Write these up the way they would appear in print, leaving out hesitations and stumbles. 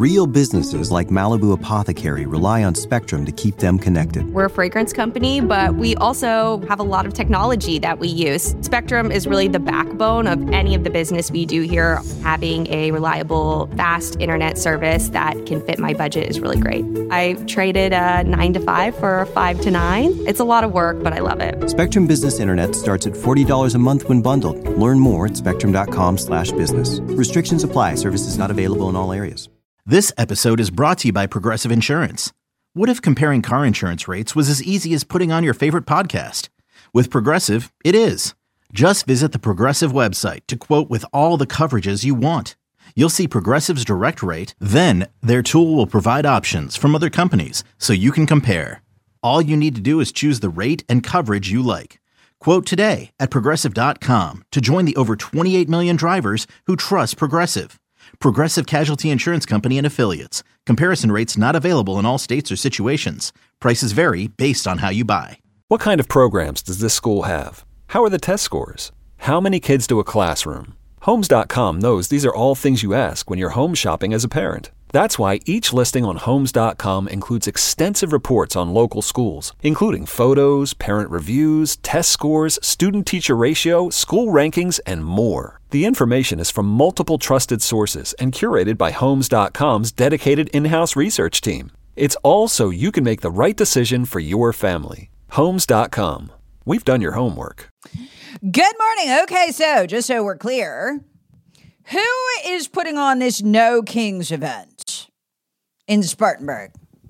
Real businesses like Malibu Apothecary rely on Spectrum to keep them connected. We're a fragrance company, but we also have a lot of technology that we use. Spectrum is really the backbone of any of the business we do here. Having a reliable, fast internet service that can fit my budget is really great. I traded a 9 to 5 for a 5 to 9. It's a lot of work, but I love it. Spectrum Business Internet starts at $40 a month when bundled. Learn more at spectrum.com/business. Restrictions apply. Services not available in all areas. This episode is brought to you by Progressive Insurance. What if comparing car insurance rates was as easy as putting on your favorite podcast? With Progressive, it is. Just visit the Progressive website to quote with all the coverages you want. You'll see Progressive's direct rate, then their tool will provide options from other companies so you can compare. All you need to do is choose the rate and coverage you like. Quote today at Progressive.com to join the over 28 million drivers who trust Progressive. Progressive Casualty Insurance Company and Affiliates. Comparison rates not available in all states or situations. Prices vary based on how you buy. What kind of programs does this school have? How are the test scores? How many kids do a classroom? Homes.com knows these are all things you ask when you're home shopping as a parent. That's why each listing on Homes.com includes extensive reports on local schools, including photos, parent reviews, test scores, student-teacher ratio, school rankings, and more. The information is from multiple trusted sources and curated by Homes.com's dedicated in-house research team. It's all so you can make the right decision for your family. Homes.com. We've done your homework. Good morning. Okay, so just so we're clear, who is putting on this No Kings event in Spartanburg?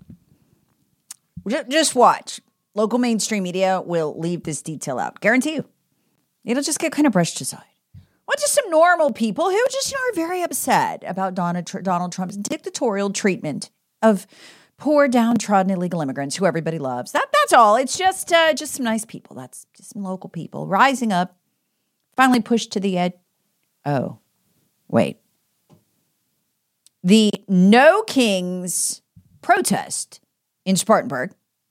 Just watch. Local mainstream media will leave this detail out. Guarantee you. It'll just get kind of brushed aside. Well, just some normal people who just are very upset about Donald Trump's dictatorial treatment of poor, downtrodden illegal immigrants who everybody loves. That's all. It's just some nice people. That's just some local people rising up, finally pushed to the edge. Oh, wait. The No Kings protest in Spartanburg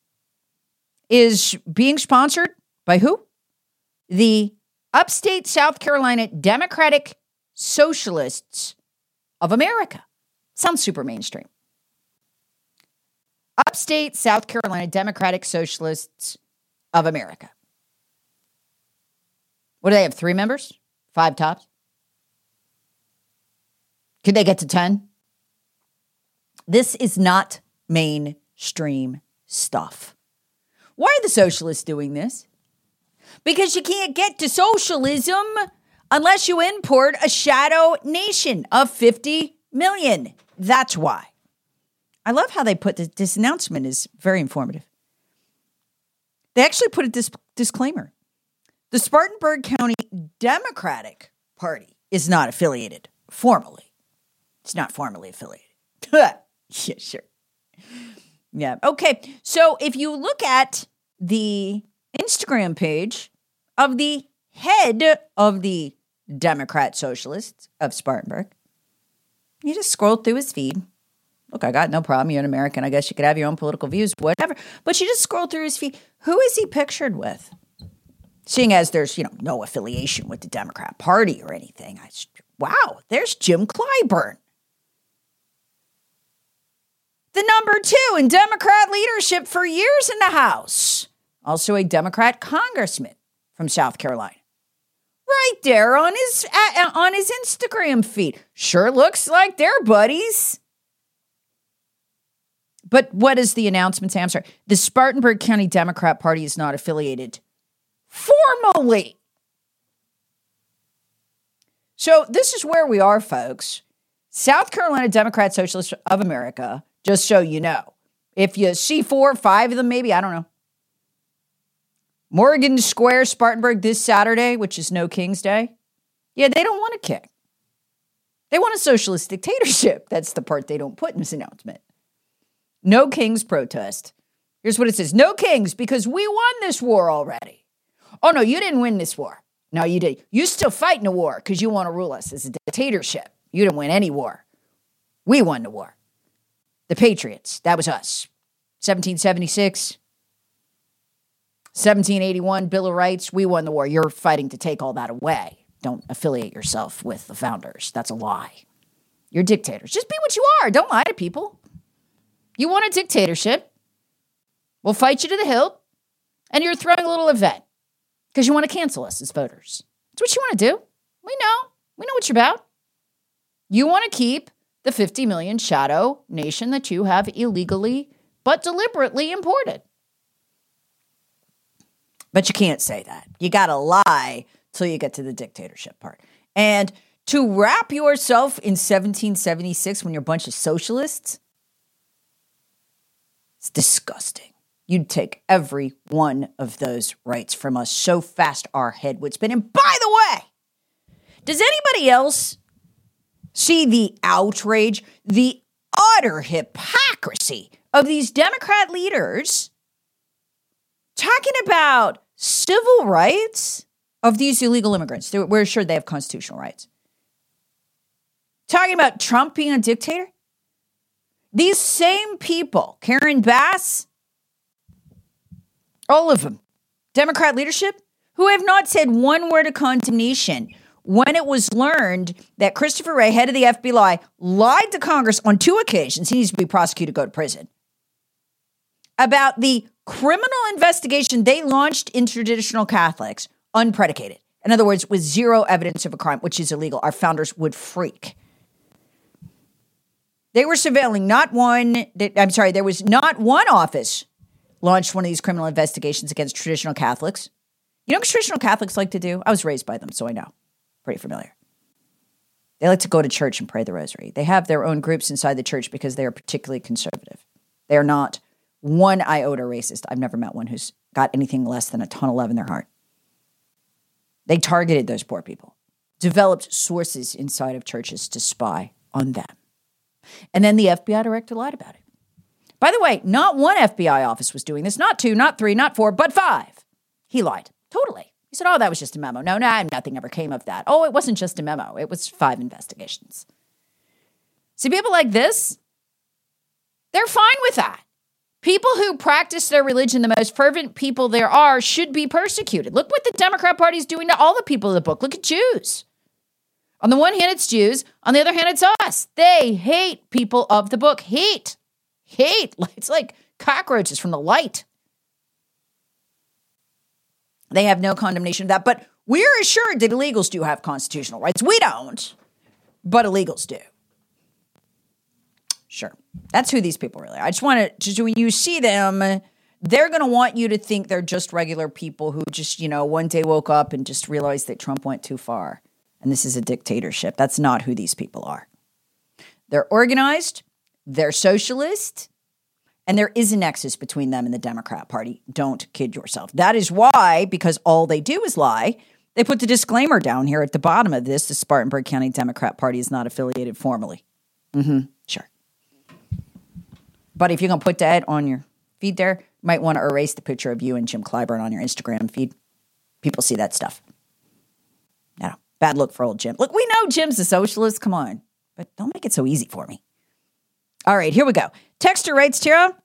is being sponsored by who? The Upstate South Carolina Democratic Socialists of America. Sounds super mainstream. Upstate South Carolina Democratic Socialists of America. What do they have? 3 members? 5 tops? Could they get to 10? This is not mainstream stuff. Why are the socialists doing this? Because you can't get to socialism unless you import a shadow nation of 50 million. That's why. I love how they put this announcement is very informative. They actually put a disclaimer. The Spartanburg County Democratic Party is not affiliated formally. It's not formally affiliated. Yeah, sure. Yeah. Okay. So if you look at the Instagram page of the head of the Democrat Socialists of Spartanburg, you just scroll through his feed. Look, I got no problem. You're an American. I guess you could have your own political views, whatever. But you just scroll through his feed. Who is he pictured with? Seeing as there's, no affiliation with the Democrat Party or anything. Wow, there's Jim Clyburn. The number 2 in Democrat leadership for years in the House. Also a Democrat congressman from South Carolina. Right there on his Instagram feed. Sure looks like they're buddies. But what is the announcement say? I'm sorry. The Spartanburg County Democrat Party is not affiliated formally. So this is where we are, folks. South Carolina Democrat Socialists of America, just so you know. If you see 4 or 5 of them, maybe, I don't know. Morgan Square, Spartanburg this Saturday, which is No King's Day. Yeah, they don't want a king. They want a socialist dictatorship. That's the part they don't put in this announcement. No Kings protest. Here's what it says. No Kings because we won this war already. Oh, no, you didn't win this war. No, you did. You still fighting a war because you want to rule us as a dictatorship. You didn't win any war. We won the war. The Patriots, that was us. 1776, 1781, Bill of Rights, we won the war. You're fighting to take all that away. Don't affiliate yourself with the founders. That's a lie. You're dictators. Just be what you are. Don't lie to people. You want a dictatorship? We'll fight you to the hilt. And you're throwing a little event because you want to cancel us as voters. That's what you want to do. We know. We know what you're about. You want to keep the 50 million shadow nation that you have illegally but deliberately imported. But you can't say that. You got to lie till you get to the dictatorship part. And to wrap yourself in 1776 when you're a bunch of socialists, it's disgusting. You'd take every one of those rights from us so fast our head would spin. And by the way, does anybody else see the outrage, the utter hypocrisy of these Democrat leaders talking about civil rights of these illegal immigrants? We're sure they have constitutional rights. Talking about Trump being a dictator? These same people, Karen Bass, all of them, Democrat leadership, who have not said one word of condemnation when it was learned that Christopher Wray, head of the FBI, lied to Congress on 2 occasions, he needs to be prosecuted, go to prison, about the criminal investigation they launched into traditional Catholics, unpredicated. In other words, with zero evidence of a crime, which is illegal. Our founders would freak. They were surveilling there was not one office launched one of these criminal investigations against traditional Catholics. You know what traditional Catholics like to do? I was raised by them, so I know. Pretty familiar. They like to go to church and pray the rosary. They have their own groups inside the church because they are particularly conservative. They are not one iota racist. I've never met one who's got anything less than a ton of love in their heart. They targeted those poor people, developed sources inside of churches to spy on them. And then the FBI director lied about it. By the way, not one FBI office was doing this, not 2, not 3, not 4, but 5. He lied. Totally. He said, that was just a memo. No, nothing ever came of that. It wasn't just a memo. It was 5 investigations. See, people like this, they're fine with that. People who practice their religion, the most fervent people there are, should be persecuted. Look what the Democrat Party is doing to all the people of the book. Look at Jews. On the one hand, it's Jews. On the other hand, it's us. They hate people of the book. Hate. It's like cockroaches from the light. They have no condemnation of that. But we're assured that illegals do have constitutional rights. We don't, but illegals do. Sure. That's who these people really are. I just want to, when you see them, they're going to want you to think they're just regular people who just, one day woke up and just realized that Trump went too far. And this is a dictatorship. That's not who these people are. They're organized. They're socialist. And there is a nexus between them and the Democrat Party. Don't kid yourself. That is why, because all they do is lie, they put the disclaimer down here at the bottom of this. The Spartanburg County Democrat Party is not affiliated formally. Sure. But if you're going to put that on your feed there, you might want to erase the picture of you and Jim Clyburn on your Instagram feed. People see that stuff. Bad look for old Jim. Look, we know Jim's a socialist. Come on. But don't make it so easy for me. All right, here we go. Texter writes, Tara,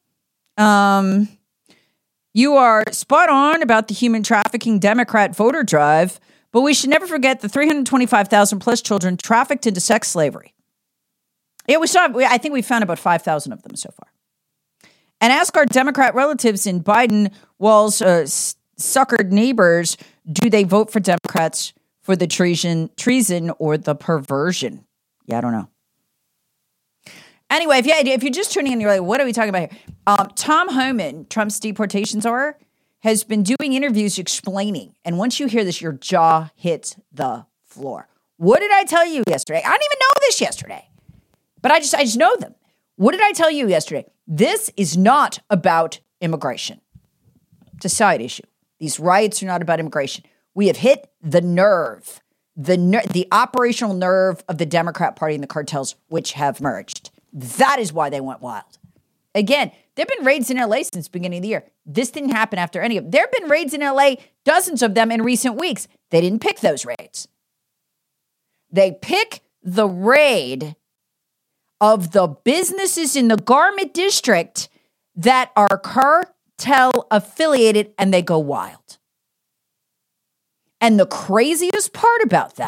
you are spot on about the human trafficking Democrat voter drive, but we should never forget the 325,000 plus children trafficked into sex slavery. Yeah, I think we found about 5,000 of them so far. And ask our Democrat relatives in Biden Wall's suckered neighbors, do they vote for Democrats for the treason or the perversion? Yeah, I don't know. Anyway, if you're just tuning in, you're like, what are we talking about here? Tom Homan, Trump's deportation czar, has been doing interviews explaining. And once you hear this, your jaw hits the floor. What did I tell you yesterday? I didn't even know this yesterday, but I just know them. What did I tell you yesterday? This is not about immigration. It's a side issue. These riots are not about immigration. We have hit the nerve, the operational nerve of the Democrat Party and the cartels, which have merged. That is why they went wild. Again, there have been raids in LA since the beginning of the year. This didn't happen after any of them. There have been raids in LA, dozens of them in recent weeks. They didn't pick those raids. They pick the raid of the businesses in the garment district that are cartel affiliated, and they go wild. And the craziest part about that,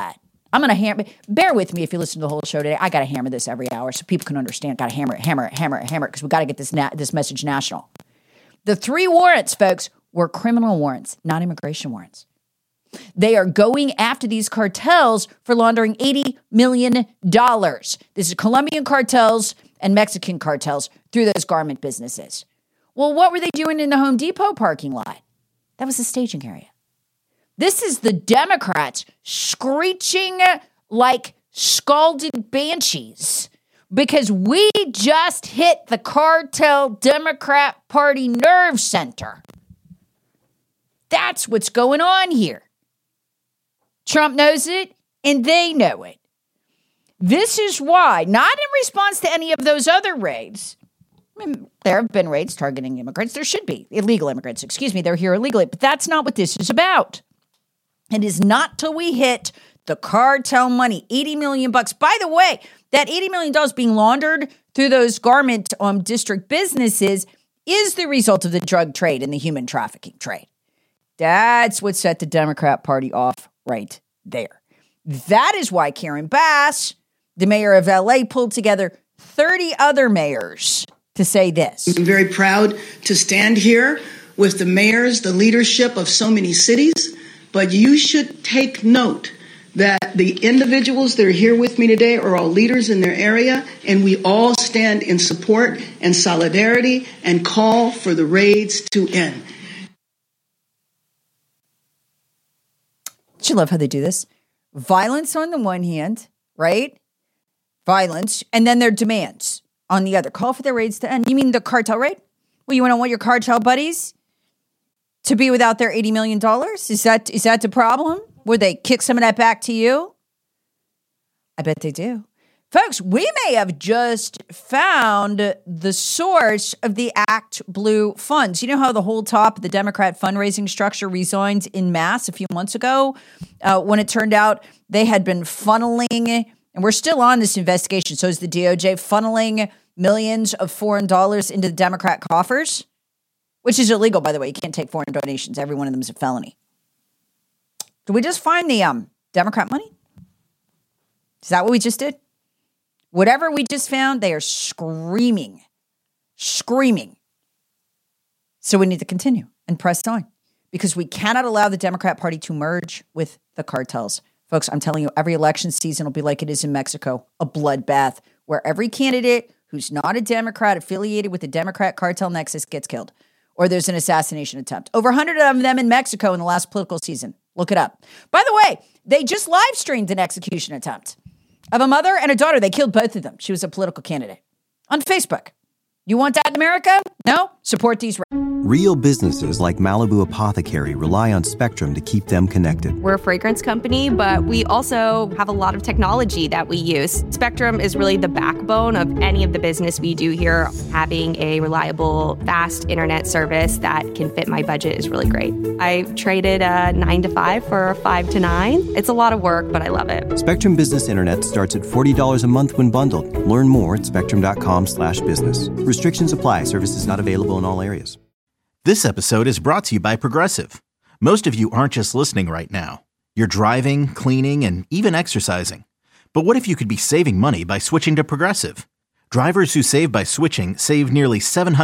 I'm going to bear with me if you listen to the whole show today. I got to hammer this every hour so people can understand. Got to hammer it, because we got to get this message national. The 3 warrants, folks, were criminal warrants, not immigration warrants. They are going after these cartels for laundering $80 million. This is Colombian cartels and Mexican cartels through those garment businesses. Well, what were they doing in the Home Depot parking lot? That was the staging area. This is the Democrats screeching like scalded banshees because we just hit the cartel Democrat Party nerve center. That's what's going on here. Trump knows it, and they know it. This is why, not in response to any of those other raids. I mean, there have been raids targeting immigrants. There should be. Illegal immigrants, they're here illegally. But that's not what this is about. It is not till we hit the cartel money, $80 million. By the way, that $80 million being laundered through those garment district businesses is the result of the drug trade and the human trafficking trade. That's what set the Democrat Party off right there. That is why Karen Bass, the mayor of LA, pulled together 30 other mayors to say this. I'm very proud to stand here with the mayors, the leadership of so many cities, but you should take note that the individuals that are here with me today are all leaders in their area, and we all stand in support and solidarity and call for the raids to end. Don't you love how they do this? Violence on the one hand, right? Violence, and then their demands on the other. Call for the raids to end. You mean the cartel raid? Well, you want your cartel buddies to be without their $80 million? Is that the problem? Would they kick some of that back to you? I bet they do. Folks, we may have just found the source of the Act Blue funds. You know how the whole top of the Democrat fundraising structure resigned en masse a few months ago when it turned out they had been funneling, and we're still on this investigation, so is the DOJ, funneling millions of foreign dollars into the Democrat coffers, which is illegal, by the way. You can't take foreign donations. Every one of them is a felony. Did we just find the Democrat money? Is that what we just did? Whatever we just found, they are screaming. So we need to continue and press on because we cannot allow the Democrat Party to merge with the cartels. Folks, I'm telling you, every election season will be like it is in Mexico, a bloodbath where every candidate who's not a Democrat affiliated with the Democrat cartel nexus gets killed or there's an assassination attempt. Over 100 of them in Mexico in the last political season. Look it up. By the way, they just live streamed an execution attempt of a mother and a daughter. They killed both of them. She was a political candidate on Facebook. You want that in America? No? Support these. Real businesses like Malibu Apothecary rely on Spectrum to keep them connected. We're a fragrance company, but we also have a lot of technology that we use. Spectrum is really the backbone of any of the business we do here. Having a reliable, fast internet service that can fit my budget is really great. I traded a 9 to 5 for a 5 to 9. It's a lot of work, but I love it. Spectrum Business Internet starts at $40 a month when bundled. Learn more at spectrum.com/business. Restrictions apply. Services not available in all areas. This episode is brought to you by Progressive. Most of you aren't just listening right now. You're driving, cleaning, and even exercising. But what if you could be saving money by switching to Progressive? Drivers who save by switching save nearly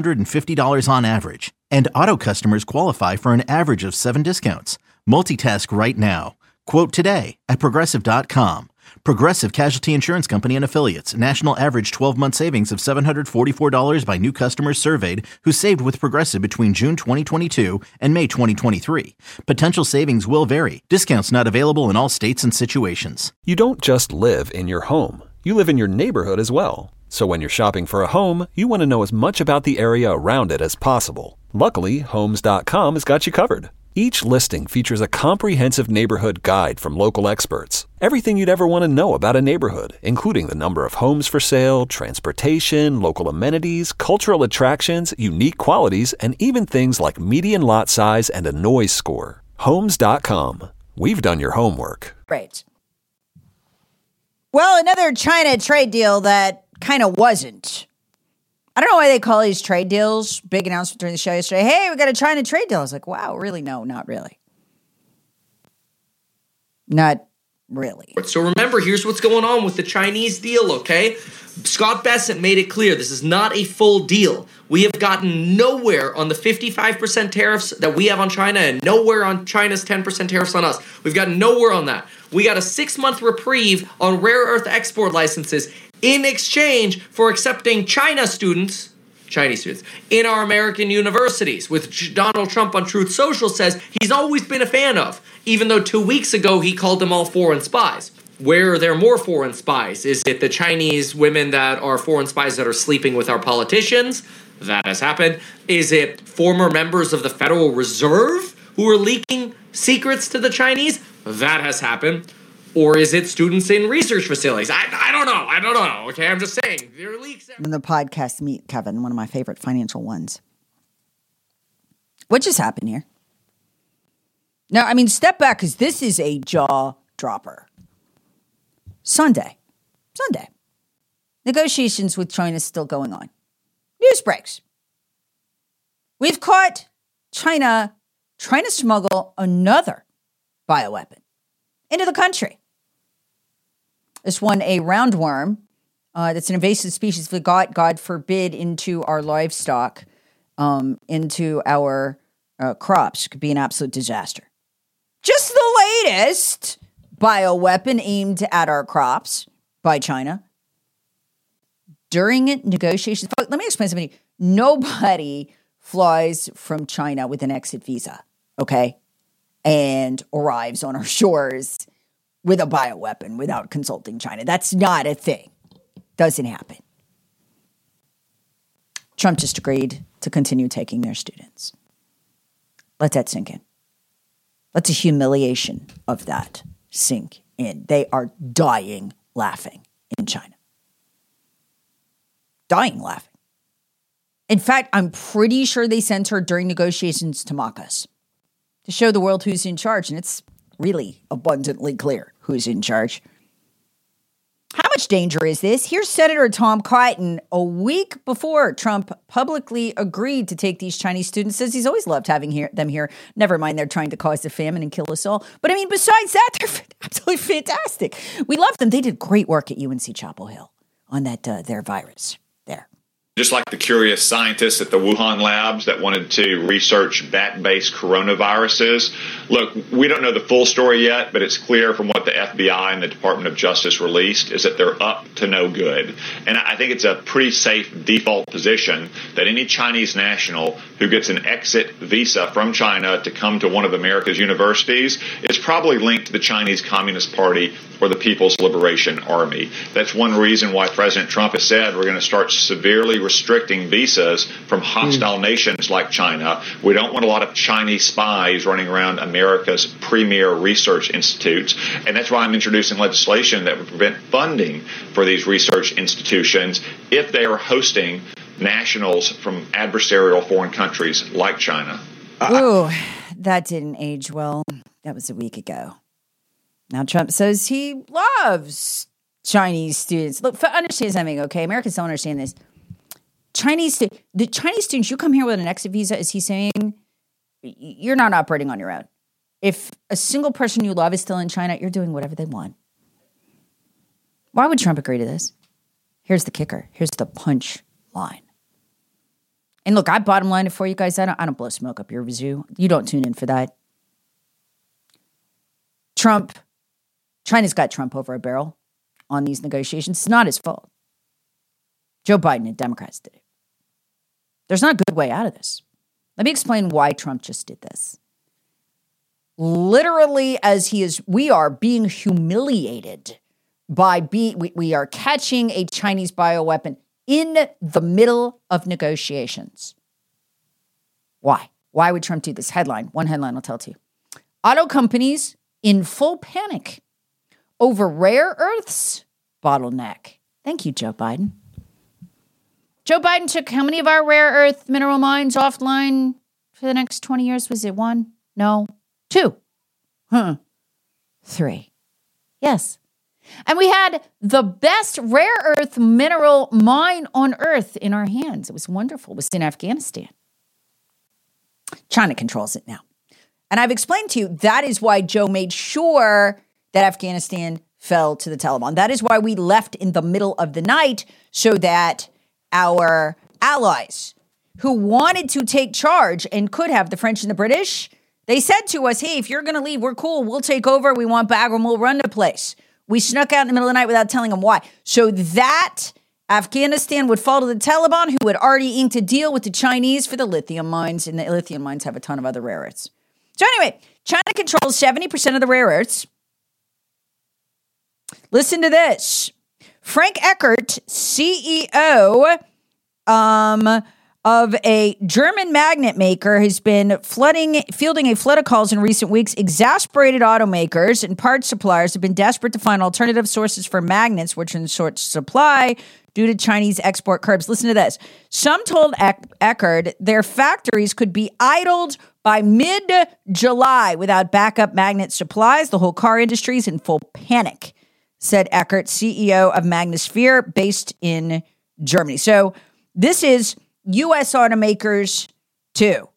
$750 on average. And auto customers qualify for an average of 7 discounts. Multitask right now. Quote today at Progressive.com. Progressive Casualty Insurance Company and Affiliates. National average 12-month savings of $744 by new customers surveyed who saved with Progressive between June 2022 and May 2023. Potential savings will vary. Discounts not available in all states and situations. You don't just live in your home. You live in your neighborhood as well. So when you're shopping for a home, you want to know as much about the area around it as possible. Luckily, Homes.com has got you covered. Each listing features a comprehensive neighborhood guide from local experts. Everything you'd ever want to know about a neighborhood, including the number of homes for sale, transportation, local amenities, cultural attractions, unique qualities, and even things like median lot size and a noise score. Homes.com. We've done your homework. Right. Well, another China trade deal that kind of wasn't. I don't know why they call these trade deals. Big announcement during the show yesterday. Hey, we got a China trade deal. I was like, wow, really? No, not really. Not Really? So remember, here's what's going on with the Chinese deal, okay? Scott Bessent made it clear this is not a full deal. We have gotten nowhere on the 55% tariffs that we have on China and nowhere on China's 10% tariffs on us. We've gotten nowhere on that. We got a 6-month reprieve on rare earth export licenses in exchange for accepting Chinese students, in our American universities, which Donald Trump on Truth Social says he's always been a fan of, even though 2 weeks ago he called them all foreign spies. Where are there more foreign spies? Is it the Chinese women that are foreign spies that are sleeping with our politicians? That has happened. Is it former members of the Federal Reserve who are leaking secrets to the Chinese? That has happened. Or is it students in research facilities? I don't know. Okay, I'm just saying. There are leaks. In the podcast, Meet Kevin, one of my favorite financial ones. What just happened here? Now, I mean, step back, because this is a jaw dropper. Sunday. Negotiations with China still going on. News breaks. We've caught China trying to smuggle another bioweapon into the country. This one, a roundworm, that's an invasive species we got, God forbid, into our livestock, into our crops. Could be an absolute disaster. Just the latest bioweapon aimed at our crops by China. During negotiations, let me explain something. Nobody flies from China with an exit visa, okay? And arrives on our shores with a bioweapon without consulting China. That's not a thing. Doesn't happen. Trump just agreed to continue taking their students. Let that sink in. Let the humiliation of that sink in. They are dying laughing in China. Dying laughing. In fact, I'm pretty sure they sent her during negotiations to mock us, to show the world who's in charge. And it's really abundantly clear who's in charge. How much danger is this? Here's Senator Tom Cotton a week before Trump publicly agreed to take these Chinese students. Says he's always loved having them here. Never mind, they're trying to cause a famine and kill us all. But I mean, besides that, they're absolutely fantastic. We love them. They did great work at UNC Chapel Hill on that their virus there. Just like the curious scientists at the Wuhan labs that wanted to research bat-based coronaviruses. Look, we don't know the full story yet, but it's clear from what the FBI and the Department of Justice released is that they're up to no good. And I think it's a pretty safe default position that any Chinese national who gets an exit visa from China to come to one of America's universities is probably linked to the Chinese Communist Party or the People's Liberation Army. That's one reason why President Trump has said we're going to start severely restricting visas from hostile nations like China. We don't want a lot of Chinese spies running around America's premier research institutes. And that's why I'm introducing legislation that would prevent funding for these research institutions if they are hosting nationals from adversarial foreign countries like China. Ooh, that didn't age well. That was a week ago. Now Trump says he loves Chinese students. Look, understand something, okay? Americans don't understand this. The Chinese students, you come here with an exit visa, is he saying you're not operating on your own? If a single person you love is still in China, you're doing whatever they want. Why would Trump agree to this? Here's the kicker. Here's the punch line. And look, I bottom lined it for you guys. I don't blow smoke up your wazoo. You don't tune in for that. China's got Trump over a barrel on these negotiations. It's not his fault. Joe Biden and Democrats did it. There's not a good way out of this. Let me explain why Trump just did this. Literally, we are being humiliated by we are catching a Chinese bioweapon in the middle of negotiations. Why? Why would Trump do this? One headline I'll tell it to you. Auto companies in full panic over rare earths bottleneck. Thank you, Joe Biden. Joe Biden took how many of our rare earth mineral mines offline for the next 20 years? Was it 1? No. 2. 3. Yes. And we had the best rare earth mineral mine on earth in our hands. It was wonderful. It was in Afghanistan. China controls it now. And I've explained to you, that is why Joe made sure that Afghanistan fell to the Taliban. That is why we left in the middle of the night, so that our allies who wanted to take charge and could have, the French and the British, they said to us, hey, if you're going to leave, we're cool. We'll take over. We want Bagram. We'll run the place. We snuck out in the middle of the night without telling them why. So that Afghanistan would fall to the Taliban, who had already inked a deal with the Chinese for the lithium mines, and the lithium mines have a ton of other rare earths. So anyway, China controls 70% of the rare earths. Listen to this. Frank Eckert, CEO of a German magnet maker, has been fielding a flood of calls in recent weeks. Exasperated automakers and parts suppliers have been desperate to find alternative sources for magnets, which are in short supply due to Chinese export curbs. Listen to this. Some told Eckert their factories could be idled by mid-July without backup magnet supplies. The whole car industry is in full panic, said Eckert, CEO of Magnosphere, based in Germany. So this is U.S. automakers, too.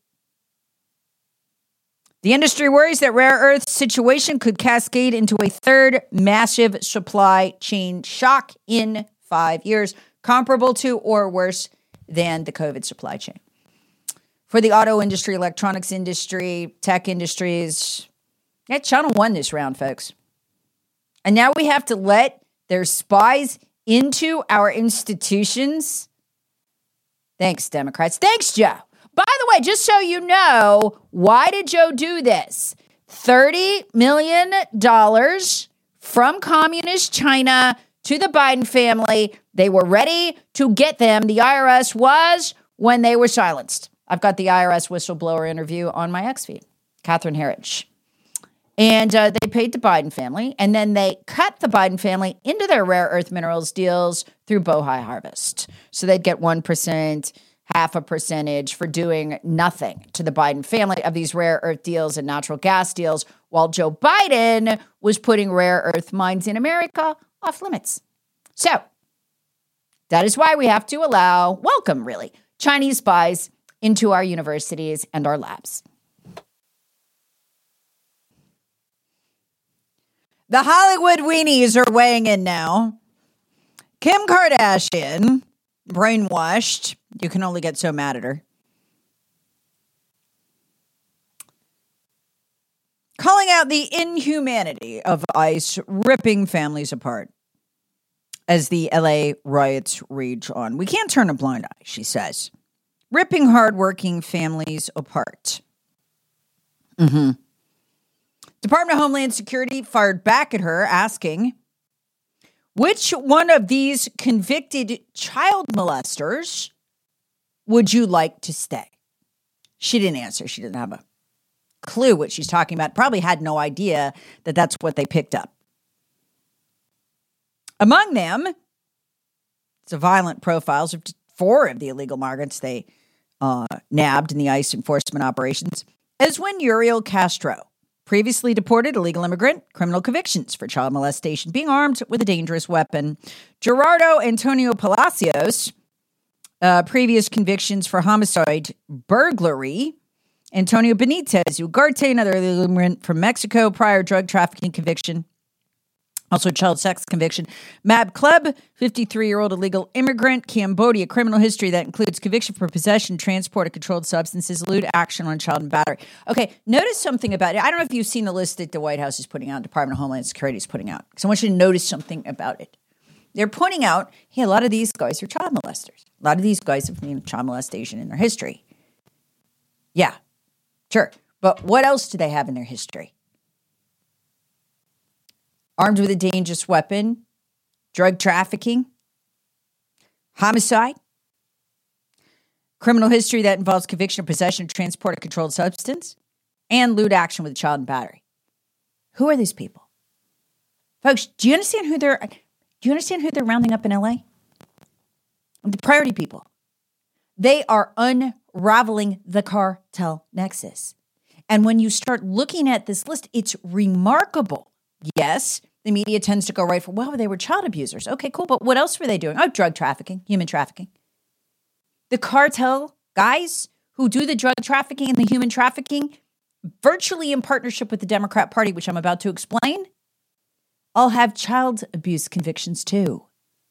The industry worries that rare earth situation could cascade into a third massive supply chain shock in 5 years, comparable to or worse than the COVID supply chain. For the auto industry, electronics industry, tech industries, China won this round, folks. And now we have to let their spies into our institutions. Thanks, Democrats. Thanks, Joe. By the way, just so you know, why did Joe do this? $30 million from communist China to the Biden family. They were ready to get them. The IRS was when they were silenced. I've got the IRS whistleblower interview on my X feed, Catherine Herridge. And they paid the Biden family, and then they cut the Biden family into their rare earth minerals deals through Bohai Harvest. So they'd get 1%, half a percentage for doing nothing to the Biden family of these rare earth deals and natural gas deals, while Joe Biden was putting rare earth mines in America off limits. So that is why we have to welcome Chinese spies into our universities and our labs. The Hollywood weenies are weighing in now. Kim Kardashian, brainwashed. You can only get so mad at her. Calling out the inhumanity of ICE ripping families apart as the LA riots rage on. We can't turn a blind eye, she says. Ripping hardworking families apart. Department of Homeland Security fired back at her, asking, which one of these convicted child molesters would you like to stay? She didn't answer. She didn't have a clue what she's talking about. Probably had no idea that that's what they picked up. Among them, it's a violent profiles of 4 of the illegal migrants they nabbed in the ICE enforcement operations. Eswin Uriel Castro, previously deported illegal immigrant, criminal convictions for child molestation, being armed with a dangerous weapon. Gerardo Antonio Palacios, previous convictions for homicide, burglary. Antonio Benitez Ugarte, another illegal immigrant from Mexico, prior drug trafficking conviction. Also child sex conviction. Mab Kleb, 53-year-old illegal immigrant, Cambodia, criminal history that includes conviction for possession, transport of controlled substances, lewd action on child and battery. Okay, notice something about it. I don't know if you've seen the list that the White House is putting out, Department of Homeland Security is putting out. So I want you to notice something about it. They're pointing out, hey, a lot of these guys are child molesters. A lot of these guys have child molestation in their history. Yeah, sure. But what else do they have in their history? Armed with a dangerous weapon, drug trafficking, homicide, criminal history that involves conviction, possession, transport of controlled substance, and lewd action with child and battery. Who are these people? Folks, do you understand who they're rounding up in LA? The priority people. They are unraveling the cartel nexus. And when you start looking at this list, it's remarkable. Yes, the media tends to go right for, well, they were child abusers. Okay, cool. But what else were they doing? Oh, drug trafficking, human trafficking. The cartel guys who do the drug trafficking and the human trafficking, virtually in partnership with the Democrat Party, which I'm about to explain, all have child abuse convictions too.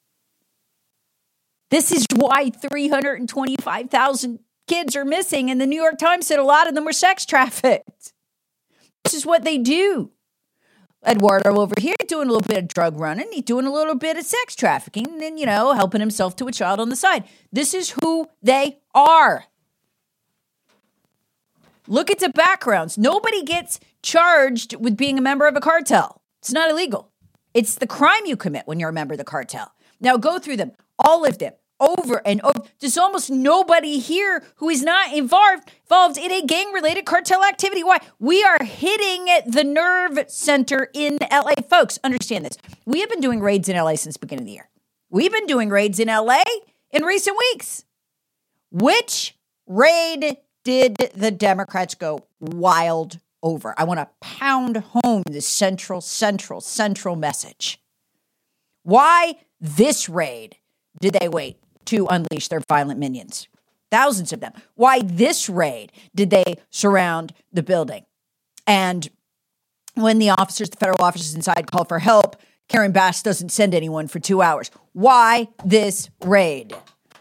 This is why 325,000 kids are missing, and the New York Times said a lot of them were sex trafficked. This is what they do. Eduardo over here doing a little bit of drug running. He's doing a little bit of sex trafficking and then, helping himself to a child on the side. This is who they are. Look at the backgrounds. Nobody gets charged with being a member of a cartel. It's not illegal. It's the crime you commit when you're a member of the cartel. Now go through them, all of them, over and over. There's almost nobody here who is not involved in a gang-related cartel activity. Why? We are hitting the nerve center in LA. Folks, understand this. We have been doing raids in LA since the beginning of the year. We've been doing raids in LA in recent weeks. Which raid did the Democrats go wild over? I want to pound home the central message. Why this raid did they wait to unleash their violent minions? Thousands of them. Why this raid did they surround the building? And when the federal officers inside call for help, Karen Bass doesn't send anyone for 2 hours. Why this raid?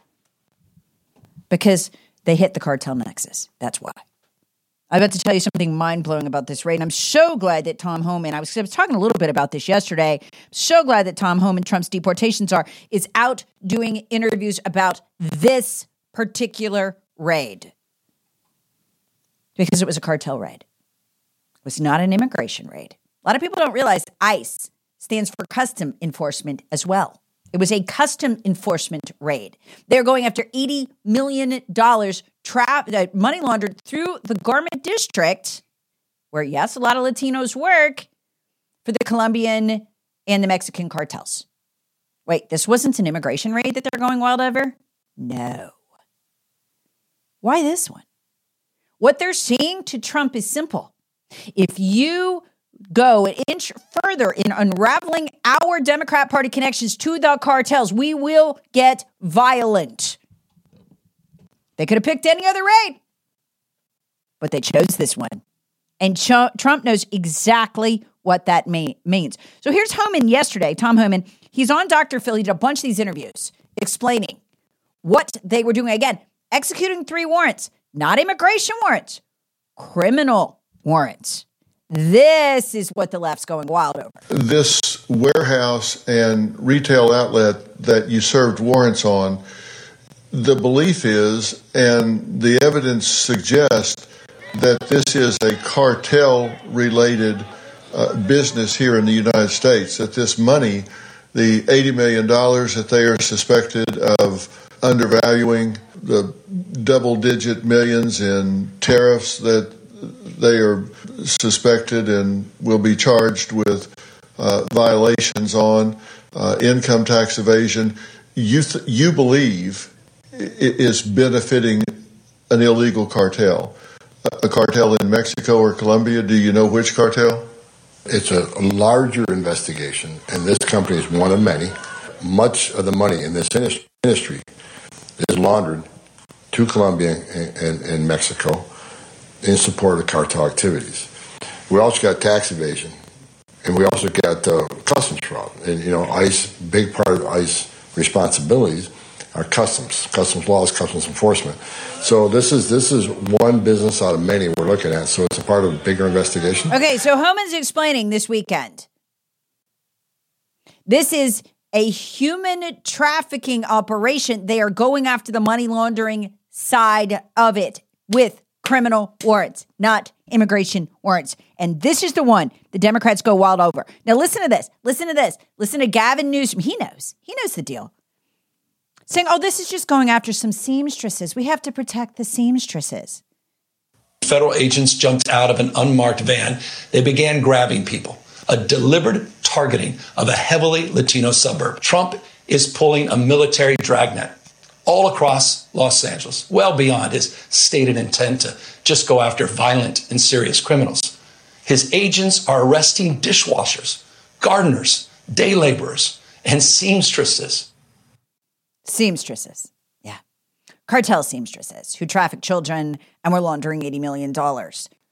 Because they hit the cartel nexus. That's why. I'm about to tell you something mind-blowing about this raid. And I'm so glad that Tom Homan, I was talking a little bit about this yesterday. So glad that Tom Homan, Trump's deportation czar, is out doing interviews about this particular raid. Because it was a cartel raid. It was not an immigration raid. A lot of people don't realize ICE stands for Custom Enforcement as well. It was a custom enforcement raid. They're going after $80 million money laundered through the Garment District, where, yes, a lot of Latinos work, for the Colombian and the Mexican cartels. Wait, this wasn't an immigration raid that they're going wild over? No. Why this one? What they're saying to Trump is simple. If you go an inch further in unraveling our Democrat Party connections to the cartels, we will get violent. They could have picked any other raid, but they chose this one. And Trump knows exactly what that means. So here's Homan yesterday, Tom Homan. He's on Dr. Phil. He did a bunch of these interviews explaining what they were doing. Again, executing 3 warrants, not immigration warrants, criminal warrants. This is what the left's going wild over. This warehouse and retail outlet that you served warrants on, the belief is, and the evidence suggests, that this is a cartel-related business here in the United States, that this money, the $80 million that they are suspected of undervaluing, the double-digit millions in tariffs that they are suspected and will be charged with violations on, income tax evasion, you believe is benefiting an illegal cartel, a cartel in Mexico or Colombia. Do you know which cartel? It's a larger investigation, and this company is one of many. Much of the money in this industry is laundered to Colombia and Mexico in support of cartel activities. We also got tax evasion, and we also got customs fraud. And, ICE, big part of ICE responsibilities are customs laws, customs enforcement. So this is one business out of many we're looking at. So it's a part of a bigger investigation. Okay, so Homan's explaining this weekend. This is a human trafficking operation. They are going after the money laundering side of it with criminal warrants, not immigration warrants. And this is the one the Democrats go wild over. Now listen to this. Listen to Gavin Newsom. He knows the deal. Saying, this is just going after some seamstresses. We have to protect the seamstresses. Federal agents jumped out of an unmarked van. They began grabbing people, a deliberate targeting of a heavily Latino suburb. Trump is pulling a military dragnet all across Los Angeles, well beyond his stated intent to just go after violent and serious criminals. His agents are arresting dishwashers, gardeners, day laborers, and seamstresses. Seamstresses, yeah. Cartel seamstresses who traffic children and were laundering $80 million.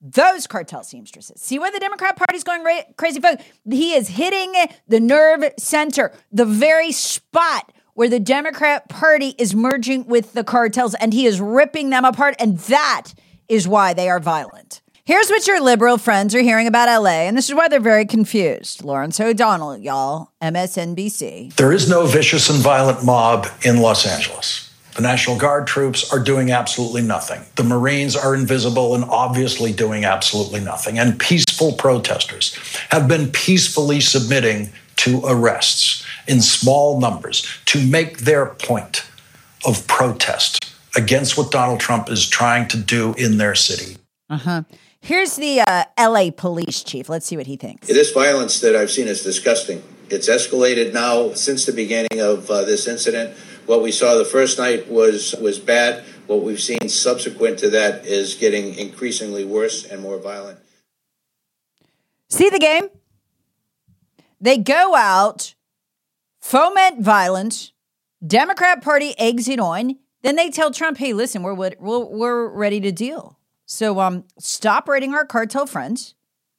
those cartel seamstresses. See why the Democrat Party is going crazy, folks? He is hitting the nerve center, the very spot where the Democrat Party is merging with the cartels, and he is ripping them apart, and that is why they are violent. Here's what your liberal friends are hearing about LA, and this is why they're very confused. Lawrence O'Donnell, y'all, MSNBC. There is no vicious and violent mob in Los Angeles. The National Guard troops are doing absolutely nothing. The Marines are invisible and obviously doing absolutely nothing. And peaceful protesters have been peacefully submitting to arrests in small numbers to make their point of protest against what Donald Trump is trying to do in their city. Here's the LA police chief. Let's see what he thinks. This violence that I've seen is disgusting. It's escalated now since the beginning of this incident. What we saw the first night was bad. What we've seen subsequent to that is getting increasingly worse and more violent. See the game? They go out, foment violence, Democrat Party eggs it on, then they tell Trump, hey, listen, we're ready to deal. So stop raiding our cartel friends.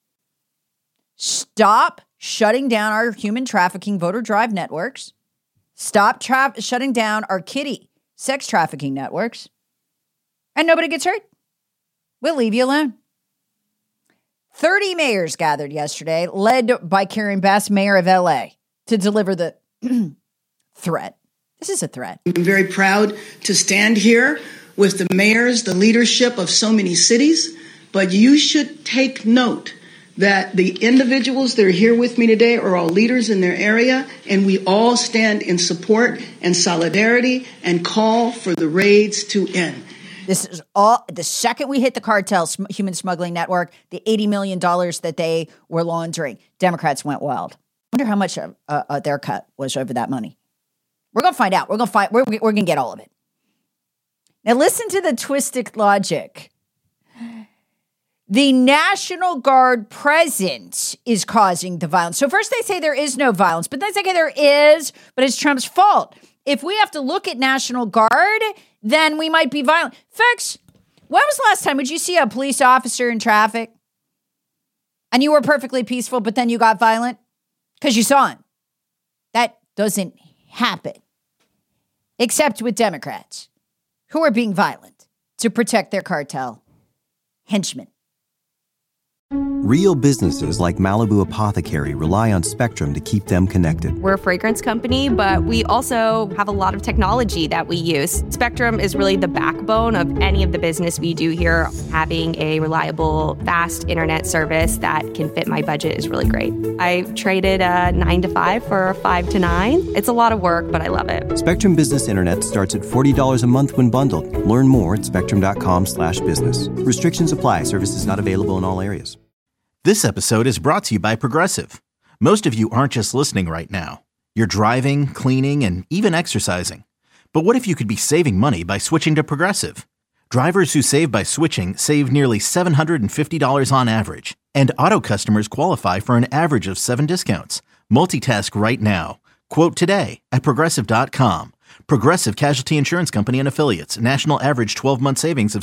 Stop shutting down our human trafficking voter drive networks. Stop shutting down our kiddie sex trafficking networks. And nobody gets hurt. We'll leave you alone. 30 mayors gathered yesterday, led by Karen Bass, mayor of LA, to deliver the threat. This is a threat. I'm very proud to stand here with the mayors, the leadership of so many cities, but you should take note that the individuals that are here with me today are all leaders in their area, and we all stand in support and solidarity and call for the raids to end. This is all the second we hit the cartel human smuggling network, the $80 million that they were laundering, Democrats went wild. Wonder how much their cut was over that money. We're going to find out. We're going to get all of it. Now listen to the twisted logic. The National Guard presence is causing the violence. So first they say there is no violence, but then they say there is, but it's Trump's fault. If we have to look at National Guard, then we might be violent. Folks, when was the last time would you see a police officer in traffic and you were perfectly peaceful, but then you got violent? Because you saw him. That doesn't happen. Except with Democrats who are being violent to protect their cartel henchmen. Real businesses like Malibu Apothecary rely on Spectrum to keep them connected. We're a fragrance company, but we also have a lot of technology that we use. Spectrum is really the backbone of any of the business we do here. Having a reliable, fast internet service that can fit my budget is really great. I traded a 9 to 5 for a 5 to 9. It's a lot of work, but I love it. Spectrum Business Internet starts at $40 a month when bundled. Learn more at spectrum.com/business. Restrictions apply. Services not available in all areas. This episode is brought to you by Progressive. Most of you aren't just listening right now. You're driving, cleaning, and even exercising. But what if you could be saving money by switching to Progressive? Drivers who save by switching save nearly $750 on average. And auto customers qualify for an average of 7 discounts. Multitask right now. Quote today at Progressive.com. Progressive Casualty Insurance Company and Affiliates. National average 12-month savings of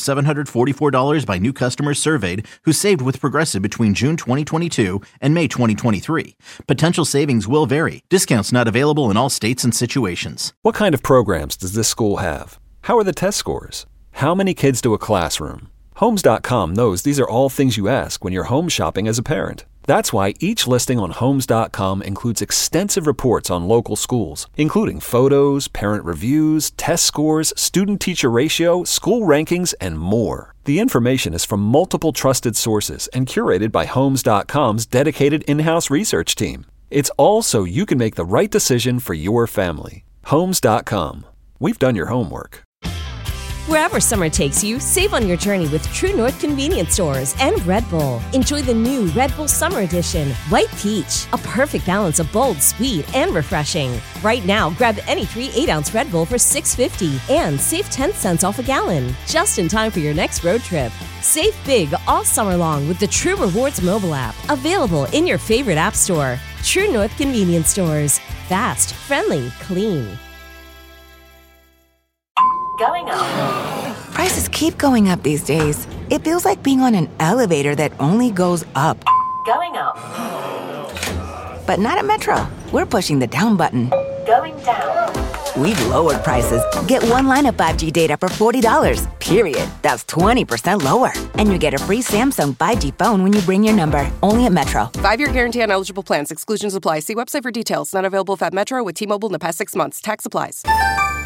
$744 by new customers surveyed who saved with Progressive between June 2022 and May 2023. Potential savings will vary. Discounts not available in all states and situations. What kind of programs does this school have? How are the test scores? How many kids do a classroom? Homes.com knows these are all things you ask when you're home shopping as a parent. That's why each listing on Homes.com includes extensive reports on local schools, including photos, parent reviews, test scores, student-teacher ratio, school rankings, and more. The information is from multiple trusted sources and curated by Homes.com's dedicated in-house research team. It's all so you can make the right decision for your family. Homes.com. We've done your homework. Wherever summer takes you, save on your journey with True North Convenience Stores and Red Bull. Enjoy the new Red Bull Summer Edition, White Peach, a perfect balance of bold, sweet, and refreshing. Right now, grab any 3 8-ounce Red Bull for $6.50 and save 10 cents off a gallon, just in time for your next road trip. Save big all summer long with the True Rewards mobile app, available in your favorite app store. True North Convenience Stores. Fast, friendly, clean. Going up. Prices keep going up these days. It feels like being on an elevator that only goes up. Going up. But not at Metro. We're pushing the down button. Going down. We've lowered prices. Get one line of 5G data for $40, period. That's 20% lower. And you get a free Samsung 5G phone when you bring your number. Only at Metro. 5-year guarantee on eligible plans. Exclusions apply. See website for details. Not available at Metro with T-Mobile in the past 6 months. Tax applies.